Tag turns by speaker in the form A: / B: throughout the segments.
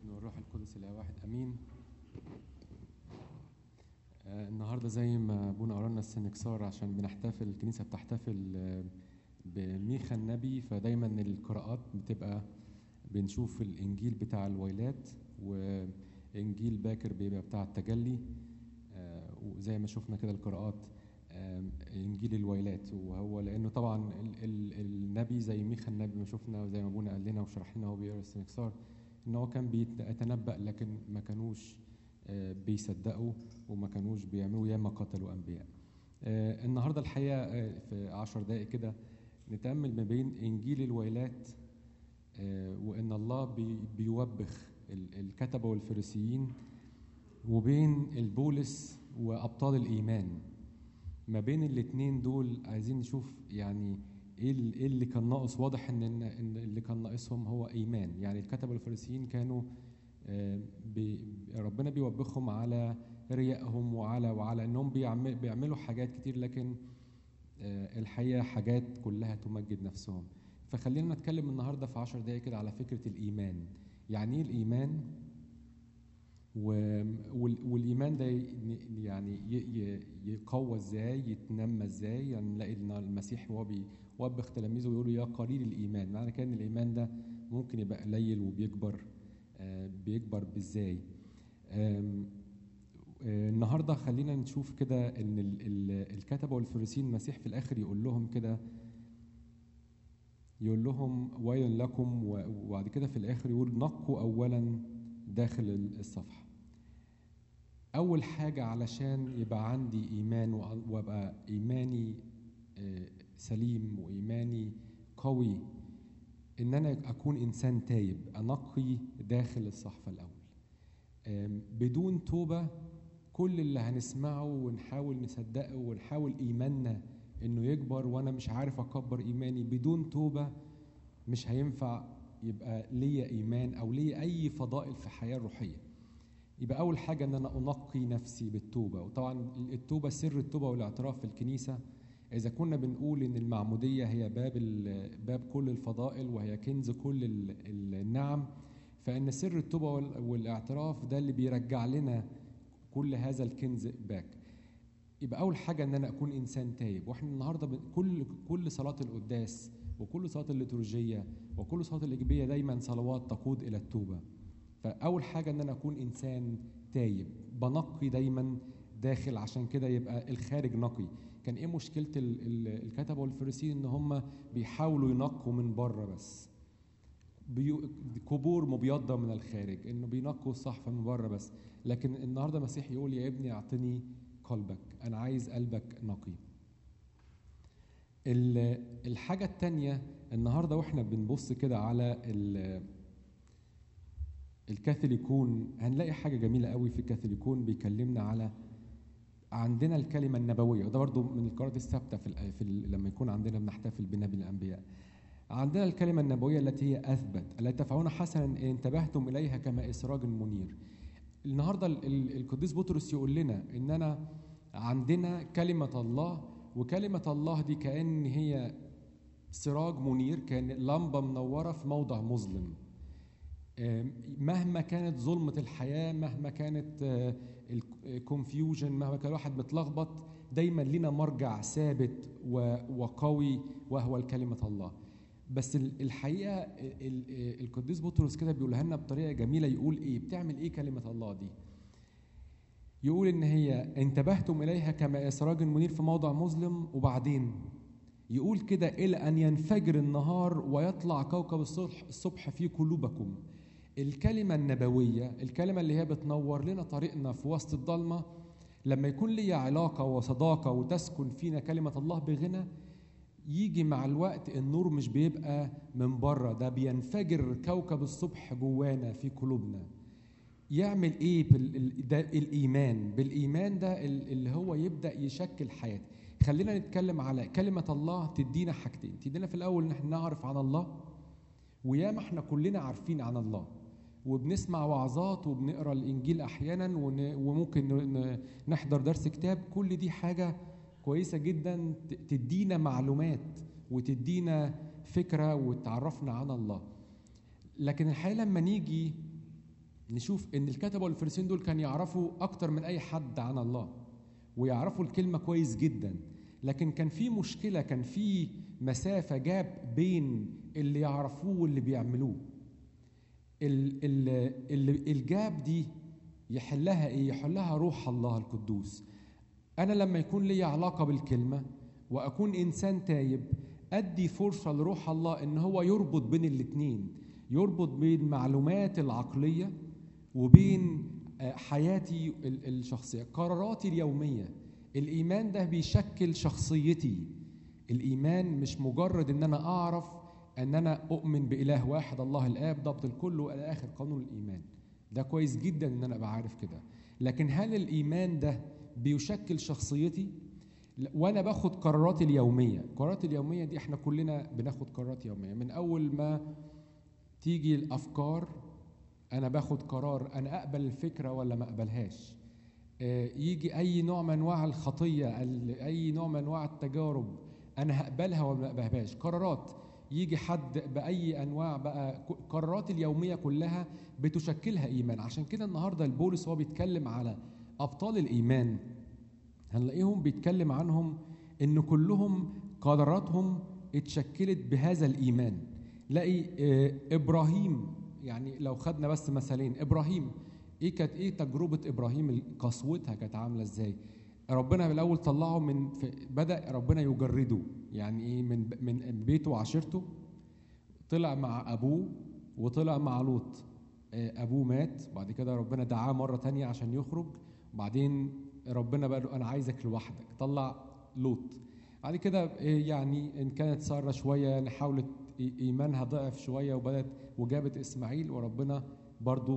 A: والابن والروح القدس الاله واحد امين. النهارده زي ما ابونا قرانا السنكسار عشان بنحتفل، الكنيسه بتحتفل بميخا النبي، فدايما القراءات بتبقى بنشوف الانجيل بتاع الويلات وانجيل باكر بيبقى بتاع التجلي. وزي ما شفنا كده القراءات انجيل الويلات، وهو لانه طبعا النبي زي ميخا النبي ما شفنا وزي ما ابونا قال لنا وشرح لنا وهو بيقرا السنكسار ان هو كان بيتنبأ، لكن ما كانوش بيصدقوا وما كانوش بيعملوا، ياما قتلوا انبياء. النهارده الحقيقه في 10 دقائق كده نتأمل ما بين انجيل الويلات وان الله بيوبخ الكتبه والفريسيين، وبين البولس وابطال الايمان. ما بين الاثنين دول عايزين نشوف يعني ايه اللي كان ناقص. واضح ان اللي كان ناقصهم هو ايمان. يعني الكتبه والفريسيين كانوا ربنا بيوبخهم على ريائهم وعلى انهم بيعملوا حاجات كتير، لكن الحقيقه حاجات كلها تمجد نفسهم. فخلينا نتكلم النهارده في 10 دقائق كده على فكره الايمان. يعني ايه الايمان؟ والايمان ده يعني يقوى ازاي، يتنمى ازاي؟ يعني نلاقي ان المسيح وهو بيوبخ تلاميذه ويقول يا قليل الايمان. معنى كده ان الايمان ده ممكن يبقى قليل وبيكبر. بيكبر بازاي؟ النهارده خلينا نشوف كده ان الكتبه والفريسيين المسيح في الاخر يقول لهم كده، يقول لهم ويل لكم، وبعد كده في الاخر يقول نقوا اولا داخل الصفحه. أول حاجة علشان يبقى عندي إيمان وأبقى إيماني سليم وإيماني قوي، إن أنا أكون إنسان تايب أنقي داخل الصحفة الأول. بدون توبة كل اللي هنسمعه ونحاول نصدقه ونحاول إيماننا إنه يكبر، وأنا مش عارف أكبر إيماني، بدون توبة مش هينفع يبقى ليا إيمان أو ليا أي فضائل في حياة روحية. يبقى أول حاجة إن أنا أنقي نفسي بالتوبة. وطبعا التوبة سر التوبة والاعتراف في الكنيسة. إذا كنا بنقول إن المعمودية هي باب كل الفضائل وهي كنز كل النعم، فإن سر التوبة والاعتراف ده اللي بيرجع لنا كل هذا الكنز باك. يبقى أول حاجة إن أنا أكون إنسان تايب. وإحنا النهاردة كل صلاة القداس وكل صلاة الليتورجية وكل صلاة الإجبية دايما صلوات تقود إلى التوبة. فأول حاجة إن أنا أكون إنسان تايب بنقي دايما داخل، عشان كده يبقى الخارج نقي. كان إيه مشكلة الكتبة والفريسيين؟ إن هم بيحاولوا ينقوا من بره بس، قبور مبيضة من الخارج، إنه بينقوا الصحفة من بره بس. لكن النهاردة المسيح يقول يا ابني أعطني قلبك، أنا عايز قلبك نقي. الحاجة التانية النهاردة وإحنا بنبص كده على الكاثوليكون، هنلاقي حاجة جميلة قوي في الكاثوليكون بيكلمنا على عندنا الكلمة النبوية، وده برضو من القراءات الثابتة لما يكون عندنا بنحتفل بنبي الأنبياء. عندنا الكلمة النبوية التي هي أثبت، التي تفعلون حسنا إن انتبهتم إليها كما إسراج منير. النهاردة القديس بطرس يقول لنا إننا عندنا كلمة الله، وكلمة الله دي كأن هي سراج منير، كأن لمبة منورة في موضع مظلم. مهما كانت ظلمة الحياة، مهما كانت الكونفيوجن، مهما كان الواحد متلخبط، دايما لنا مرجع ثابت وقوي وهو الكلمة الله. بس الحقيقة القديس بطرس كده بيقولها لنا بطريقة جميلة. يقول إيه؟ بتعمل إيه كلمة الله دي؟ يقول إن هي انتبهتم إليها كما إسراج منير في موضع مظلم، وبعدين يقول كده إلى أن ينفجر النهار ويطلع كوكب الصبح في قلوبكم. الكلمة النبوية، الكلمة اللي هي بتنور لنا طريقنا في وسط الضلمة، لما يكون لي علاقة وصداقة وتسكن فينا كلمة الله بغنى، يجي مع الوقت النور مش بيبقى من بره، ده بينفجر كوكب الصبح جوانا في قلوبنا. يعمل ايه ده؟ الإيمان. بالإيمان ده اللي هو يبدأ يشكل حياتي. خلينا نتكلم على كلمة الله. تدينا حاجتين. تدينا في الأول إن احنا نعرف عن الله، وياما احنا كلنا عارفين عن الله وبنسمع وعظات وبنقرأ الإنجيل أحيانا وممكن نحضر درس كتاب. كل دي حاجة كويسة جدا تدينا معلومات وتدينا فكرة وتعرفنا عن الله. لكن الحقيقة لما نيجي نشوف ان الكتبة والفريسيين دول كانوا يعرفوا اكتر من اي حد عن الله، ويعرفوا الكلمة كويس جدا، لكن كان في مشكلة، كان في مسافة جاب بين اللي يعرفوه واللي بيعملوه. الجاب دي يحلها ايه؟ يحلها روح الله القدوس. انا لما يكون لي علاقة بالكلمة واكون انسان تايب، ادي فرصة لروح الله ان هو يربط بين الاتنين، يربط بين المعلومات العقلية وبين حياتي الشخصية، قراراتي اليومية. الإيمان ده بيشكل شخصيتي. الإيمان مش مجرد إن أنا أعرف أن أنا أؤمن بإله واحد الله الآب ضبط الكل وإلى آخر قانون الإيمان، ده كويس جدا إن أنا أبقى عارف كده، لكن هل الإيمان ده بيشكل شخصيتي؟ وأنا باخد قراراتي اليومية. قراراتي اليومية دي إحنا كلنا بناخد قرارات يومية، من أول ما تيجي الأفكار أنا باخد قرار أنا أقبل الفكرة ولا ما أقبلهاش. يجي أي نوع من أنواع الخطية، أي نوع من أنواع التجارب أنا هقبلها ولا ما أقبلهاش. قرارات يجي حد بأي أنواع بقى، قرارات اليومية كلها بتشكلها إيمان. عشان كده النهاردة البولس هو بيتكلم على أبطال الإيمان، هنلاقيهم بيتكلم عنهم إن كلهم قراراتهم اتشكلت بهذا الإيمان. لاقي إبراهيم، يعني لو خدنا بس مثالين، إبراهيم كانت تجربة إبراهيم قسوتها كانت عاملة إزاي؟ ربنا بالأول طلعه بدأ ربنا يجرده، يعني إيه؟ من بيته وعشيرته، طلع مع أبوه وطلع مع لوط. أبوه مات، بعد كده ربنا دعاه مرة تانية عشان يخرج، بعدين ربنا بقى له أنا عايزك لوحدك، طلع لوط. بعد كده يعني إن كانت سارة شوية يعني حاولت إيمانها ضعف شوية وبدأت وجابت إسماعيل، وربنا برضو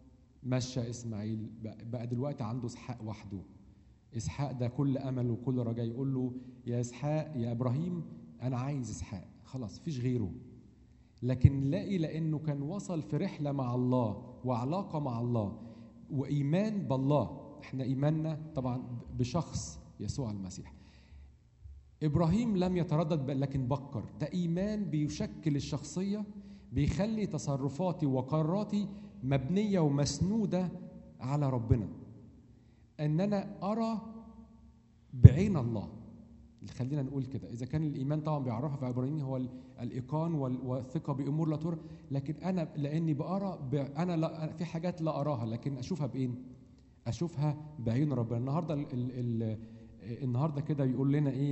A: مشى إسماعيل، بقى دلوقتي عنده إسحاق وحده. إسحاق ده كل أمل وكل رجاء، يقول له يا إسحاق يا إبراهيم أنا عايز إسحاق، خلاص فيش غيره. لكن لأنه كان وصل في رحلة مع الله وعلاقة مع الله وإيمان بالله. إحنا إيماننا طبعا بشخص يسوع المسيح. إبراهيم لم يتردد لكن بكر، ده إيمان بيشكل الشخصية، بيخلي تصرفاتي وقراراتي مبنية ومسنودة على ربنا، أن أنا أرى بعين الله. خلينا نقول كده، إذا كان الإيمان طبعا بيعرفها في عبرانيين هو الإيقان والثقة بأمور لا ترى، لكن أنا لأني بأرى أنا لا في حاجات لا أراها لكن أشوفها بإيه؟ أشوفها بعين ربنا. النهارده كده يقول لنا إيه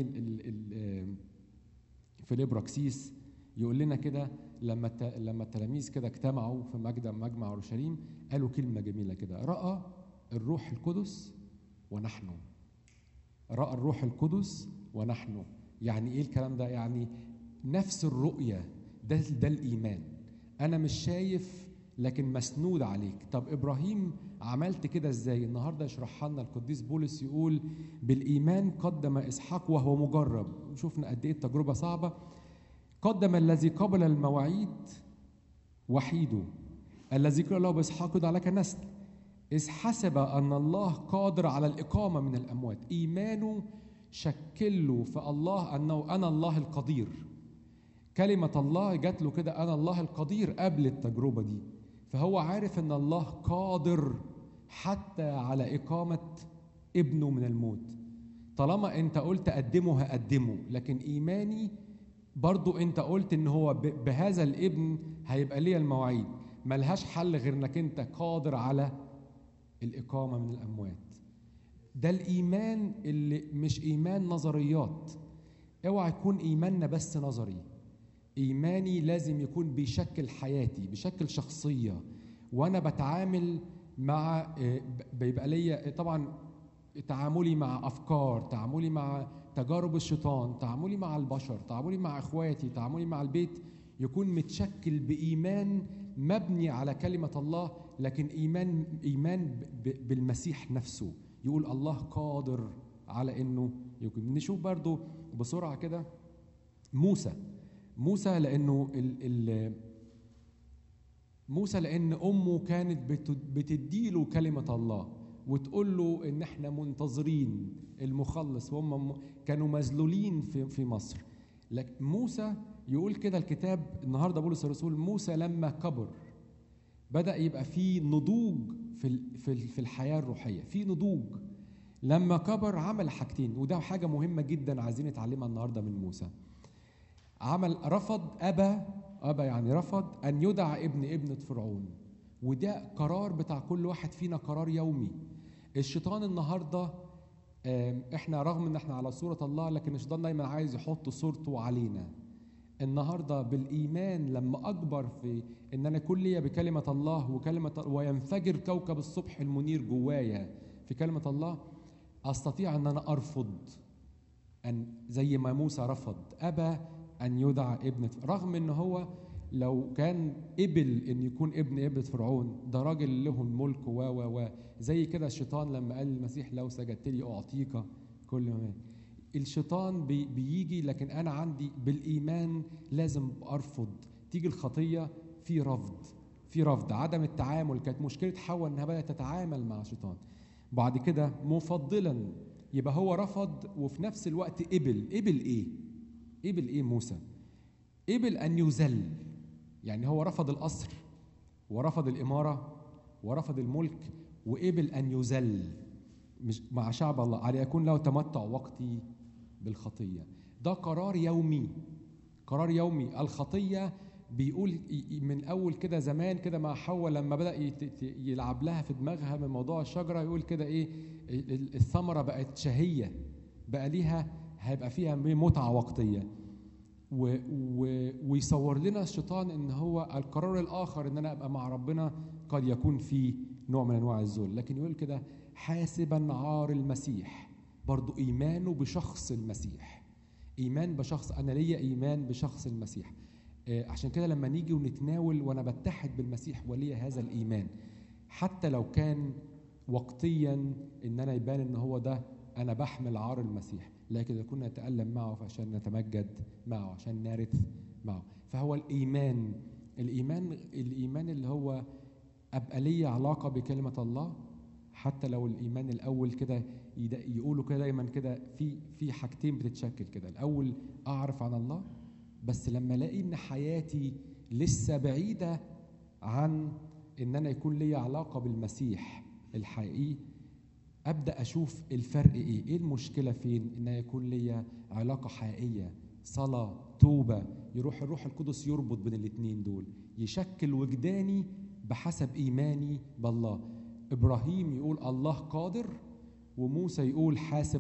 A: في الإبراكسيس، يقول لنا كده لما التلاميذ كده اجتمعوا في مجمع اورشليم، قالوا كلمه جميله كده: راى الروح القدس ونحن. راى الروح القدس ونحن، يعني ايه الكلام ده؟ يعني نفس الرؤيه، ده الايمان. انا مش شايف لكن مسنود عليك. طب ابراهيم عملت كده ازاي؟ النهارده يشرحها لنا القديس بولس، يقول بالايمان قدم اسحاق وهو مجرب. شفنا قد ايه التجربه صعبه. قدم الذي قبل المواعيد وحيده الذي قال له بإسحاق يدعى لك نسل، إذ حسب أن الله قادر على الإقامة من الأموات. إيمانه شكله في الله أنه أنا الله القدير. كلمة الله جات له كده أنا الله القدير قبل التجربة دي، فهو عارف أن الله قادر حتى على إقامة ابنه من الموت. طالما أنت قلت أقدمه هقدمه، لكن إيماني برضو انت قلت ان هو بهذا الابن هيبقى ليه المواعيد، ملهاش حل غير انك انت قادر على الإقامة من الأموات. ده الإيمان اللي مش إيمان نظريات. اوعى يكون إيماننا بس نظري. إيماني لازم يكون بيشكل حياتي، بيشكل شخصية، وأنا بتعامل مع بيبقى ليا طبعا تعاملي مع أفكار، تعاملي مع تجارب الشيطان، تعاملي مع البشر، تعاملي مع إخواتي، تعاملي مع البيت، يكون متشكل بإيمان مبني على كلمة الله، لكن إيمان بالمسيح نفسه. يقول الله قادر على إنه يكون. نشوف برضو بسرعة كده موسى لأنه موسى لأن أمه كانت بتديله كلمة الله وتقول له إن إحنا منتظرين المخلص، وهم كانوا مذلولين في مصر. لكن موسى يقول كده الكتاب النهارده بولس الرسول: موسى لما كبر بدأ يبقى في نضوج في الحياة الروحية، في نضوج. لما كبر عمل حاجتين، وده حاجة مهمة جدا عايزين نتعلمها النهاردة من موسى. أبى يعني رفض أن يدعى ابنة فرعون. وده قرار بتاع كل واحد فينا، قرار يومي. الشيطان النهاردة احنا رغم ان احنا على صورة الله، لكن الشيطان دايما عايز يحط صورته علينا. النهاردة بالإيمان لما أكبر في ان انا كل ليا بكلمة الله وينفجر كوكب الصبح المنير جوايا في كلمة الله، أستطيع ان انا أرفض، أن زي ما موسى رفض أبى أن يدعى ابنة، رغم ان هو لو كان قبل ان يكون ابنة فرعون، ده راجل له الملك و زي كده الشيطان لما قال للمسيح لو سجدت لي اعطيك كل ما. الشيطان بيجي، لكن انا عندي بالايمان لازم ارفض. تيجي الخطيه في رفض عدم التعامل. كانت مشكله حواء انها بدات تتعامل مع الشيطان. بعد كده مفضلا يبقى هو رفض وفي نفس الوقت قبل ايه موسى؟ قبل ان يذل. يعني هو رفض القصر ورفض الإمارة ورفض الملك، وقبل أن يذل مش مع شعب الله على يكون له تمتع وقتي بالخطية. ده قرار يومي. الخطية بيقول من أول كده زمان كده مع حواء لما بدأ يلعب لها في دماغها من موضوع الشجرة، يقول كده إيه، الثمرة بقت شهية، بقى ليها هيبقى فيها متعة وقتية. ويصور لنا الشيطان ان هو القرار الاخر ان انا ابقى مع ربنا قد يكون فيه نوع من انواع الذل. لكن يقول كده حاسبا عار المسيح، برضو ايمانه بشخص المسيح، ايمان بشخص، انا ليا ايمان بشخص المسيح. عشان كده لما نيجي ونتناول وانا بتحد بالمسيح وليا هذا الايمان، حتى لو كان وقتيا ان انا يبان ان هو ده انا بحمل عار المسيح، لكن كنا نتألم معه عشان نتمجد معه، عشان نرث معه. فهو الإيمان اللي هو أبقى لي علاقة بكلمة الله. حتى لو الإيمان الأول كده يقولوا كده دايما كده في حاجتين بتتشكل كده. الأول أعرف عن الله، بس لما ألاقي إن حياتي لسه بعيدة عن إن أنا يكون لي علاقة بالمسيح الحقيقي، أبدأ أشوف الفرق إيه المشكلة فين، إن يكون لي علاقة حقيقية، صلاة، توبة، يروح الروح القدس يربط بين الاتنين دول، يشكل وجداني بحسب إيماني بالله. إبراهيم يقول الله قادر، وموسى يقول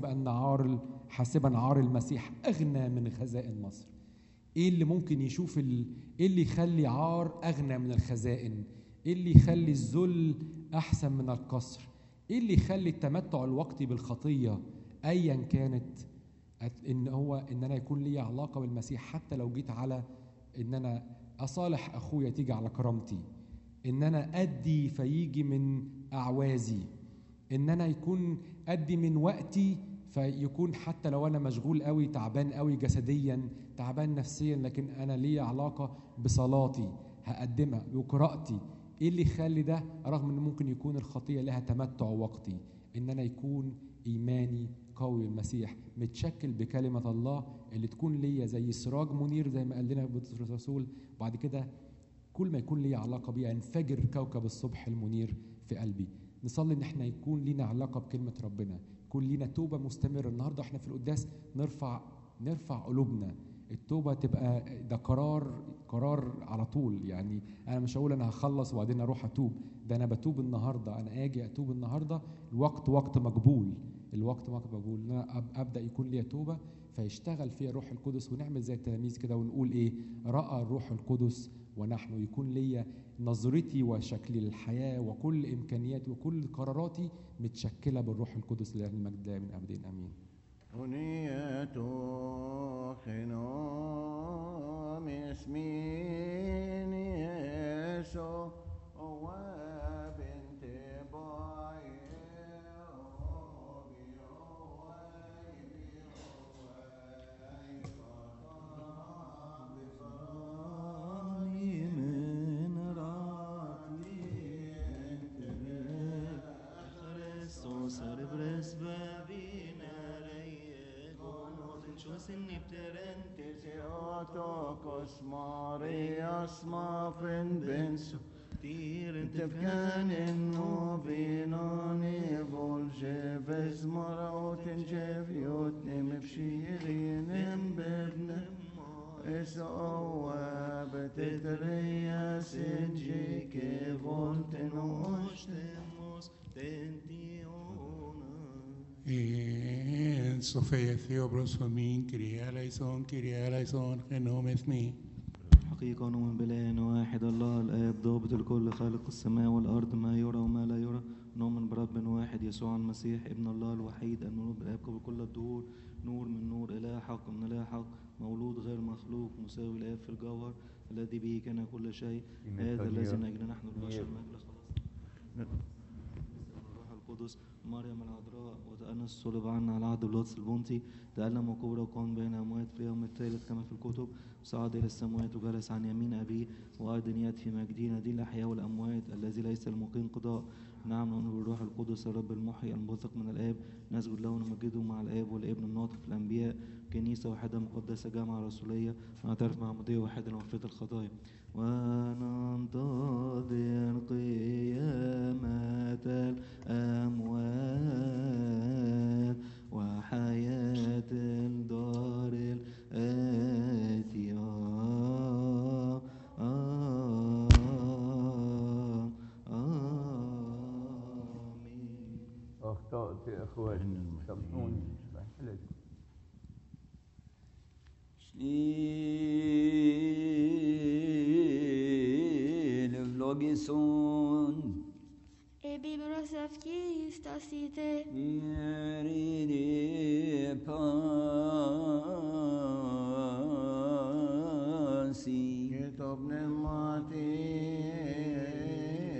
A: حاسبا عار المسيح أغنى من خزائن مصر. إيه اللي ممكن يشوف إيه اللي يخلي عار أغنى من الخزائن؟ إيه اللي يخلي الذل أحسن من القصر؟ ايه اللي يخلي التمتع الوقتي بالخطيه ايا كانت ان انا يكون لي علاقه بالمسيح، حتى لو جيت على ان انا اصالح اخويا تيجي على كرامتي، ان انا ادي فيجي من اعوازي، ان انا يكون ادي من وقتي فيكون حتى لو انا مشغول قوي تعبان قوي جسديا تعبان نفسيا، لكن انا لي علاقه بصلاتي هقدمها وقراءتي. ايه اللي يخلي ده رغم ان ممكن يكون الخطيه لها تمتع وقتي؟ ان انا يكون ايماني قوي المسيح متشكل بكلمه الله اللي تكون ليا زي سراج منير زي ما قال لنا بطرس الرسول. بعد كده كل ما يكون لي علاقه بيها ينفجر كوكب الصبح المنير في قلبي. نصلي ان احنا يكون لينا علاقه بكلمه ربنا، يكون لينا توبه مستمره. النهارده احنا في القداس نرفع قلوبنا. التوبه تبقى ده قرار على طول. يعني انا مش هقول انا هخلص وبعدين اروح اتوب، ده انا بتوب النهارده، انا اجي اتوب النهارده. الوقت وقت مقبول، ان انا ابدا يكون لي توبه فيشتغل فيها الروح القدس، ونعمل زي التلاميذ كده ونقول ايه، راى الروح القدس ونحن، يكون ليا نظرتي وشكلي للحياه وكل امكانياتي وكل قراراتي متشكله بالروح القدس لله المجد من ابدين امين.
B: خنوم اسمين يسوع وبنت
C: Inni pterentes
B: Theotokos Marias Mafin Bensu
C: tirent
B: تفكان النوبيناني بولجيف ازمراوت جيفيوت نمبشيرين ببن اسعوا بتتريا سنجيك فولتن
C: Oštemos tentiona.
D: En Sofia Theobros Homin, Kyrie eleison, genom esmi.
C: حقيقة نؤمن بإله واحد الله الآب ضابط الكل خالق السماء والأرض ما يرى وما لا يرى. نؤمن برب واحد يسوع المسيح ابن الله الوحيد المولود بالآب قبل كل الدهور نور من نور إله حق من إله حق مولود غير مخلوق مساوي الآب في الجوهر الذي به كان كل شيء هذا الذي من أجل نحن البشر من أجل خلاص الروح القدس مريم العذراء وتأنس صلب عنا على عهد بيلاطس البنطي تألم وكبر وقام بين أموات في اليوم الثالث كما في الكتب صعد إلى السماوات وجلس عن يمين أبيه وأيضا يأتي في مجدنا دين الأحياء والأموات الذي ليس المقيم قضاء. نعم نؤمن بالروح القدس الرب المحيي المنبثق من الآب نسجد له ونمجده مع الآب والابن الناطق في الأنبياء كنيسة واحدة مقدسة جامعة رسولية ونعترف معمودية واحدة لمغفرة الخطايا وننتظر قيامة الأموات وحياة الدار الآتية. آمين.
E: أخطأت يا إخواني سامحوني.
F: Vlogison
G: Bibrosavki stasite
F: Iride Pasi
B: كتاب